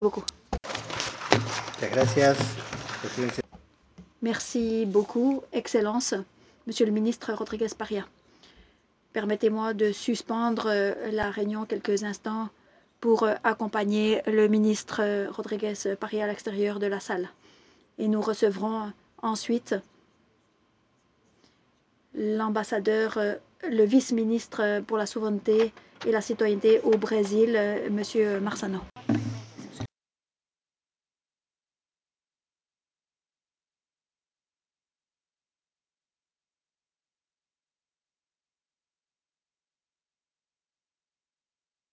beaucoup. Merci beaucoup, Excellence, Monsieur le ministre Rodriguez Paria. Permettez-moi de suspendre la réunion quelques instants pour accompagner le ministre Rodriguez Paria à l'extérieur de la salle. Et nous recevrons ensuite l'ambassadeur, le vice-ministre pour la souveraineté et la citoyenneté au Brésil, Monsieur Marçano.